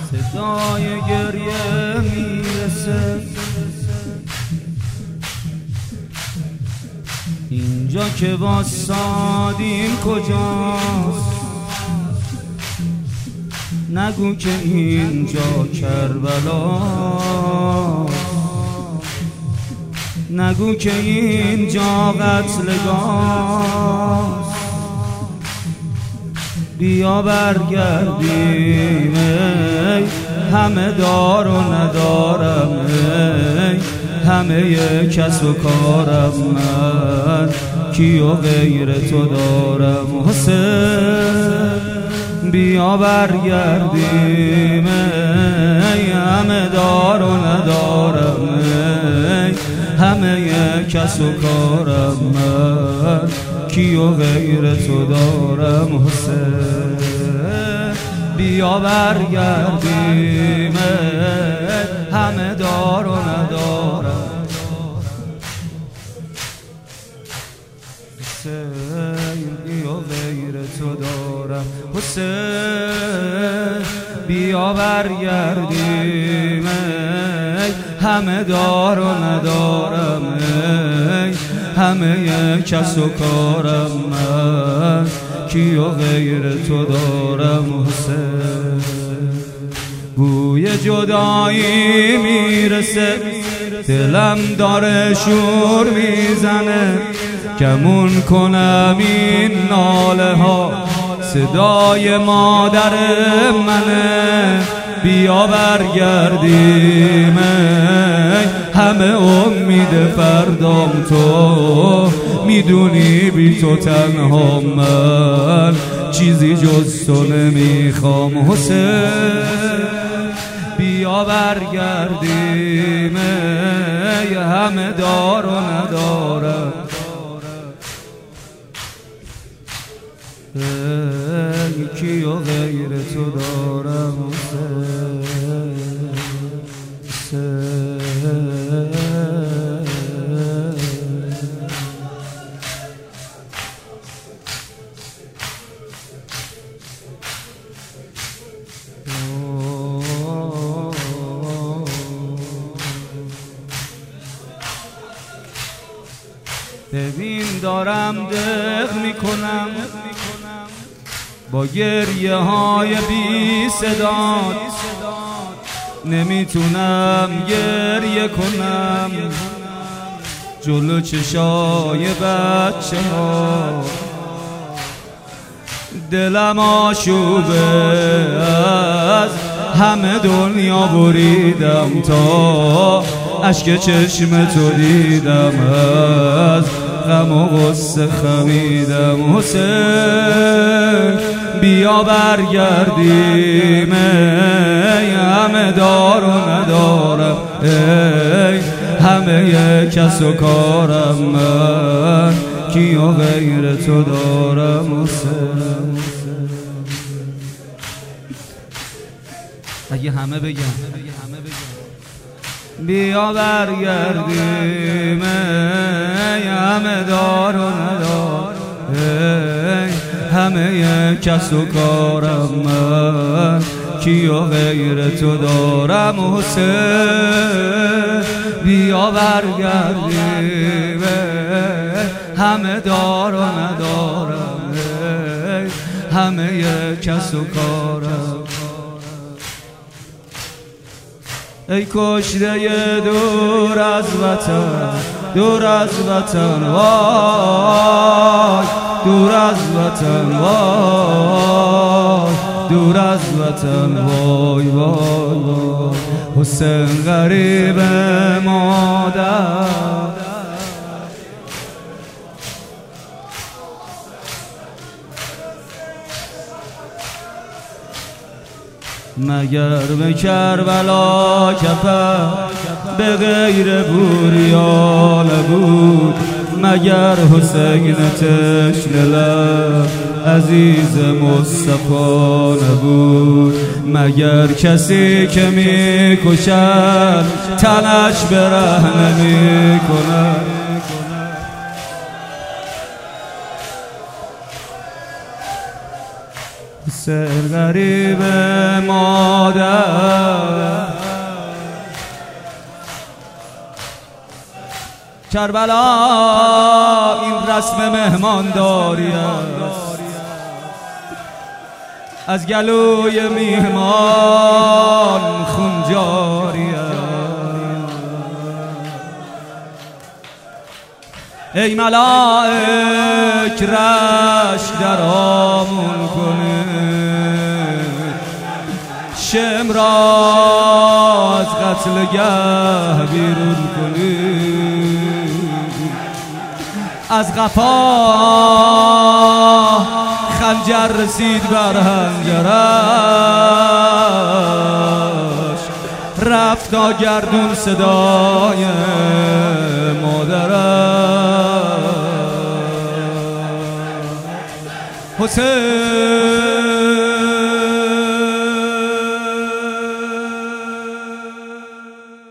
صدای گریه میرسه اینجا که واسادیم کجاست؟ نگو که اینجا کربلاست، نگو که اینجا قتلگاست. بیا برگردیم ای همه دار و ندارم، ای همه کس و کارم، من کی و غیر تو دارم. حسین بیا برگردیم ای همه دار و ندارم، ای همه کس و کارم، من کی و غیر تو دارم. حسین بیا برگردیم همه دار و ندارم. حسین بیا غیر تو دارم. حسین بیا برگردیم همه دار و ندارم، همه کس و کارم، من کی و غیر تو دارم. حسین بوی جدایی میرسه، دلم داره شور میزنه، کمون کنم این ناله ها، صدای مادر منه. بیا برگردیم همه امید فردام، تو میدونی بی تو تنها من چیزی جز تو نمیخوام. حسین بیا برگردیم همه دار و ندارم، کی و غیر تو دارم. ببین دارم دق میکنم با گریه های بی صدات، نمیتونم گریه کنم جلو چشای بچه ها. دلم آشوبه از همه دنیا بریدم، تا اشک چشم تو دیدم، از غم و غصه خمیدم. حسین بیا برگردیم ای همه دار و ندارم، ای همه کس و کارم، من کی و غیر تو دارم. حسین اگه همه بگم بیا برگردیم ای همه دار و ندار، ای همه کس و کارم، من کی و غیر تو دارم. حسین بیا برگردیم همه دار و ندارم، ای همه کس و کارم. ای کشته دور از وطن، دور از وطن، وای دور از وطن، وای دور از وطن، وای وای وای. حسین غریب مادر، مگر به کربلا کفر به غیر بوریا نبود، مگر حسین تشنه لب عزیز مصطفی نبود، مگر کسی که میکشد تنش برهنه میکند. حسین غریب مادر کربلا این رسم مهمانداری است، از گلوی میهمان خون جاری است. ای ملائک رشک در آمون کنید، شم را از قتلگه بیرون کنید. از قفا خنجر رسید بر حنجرش، رفت ناگردون صدای مادرش. حسین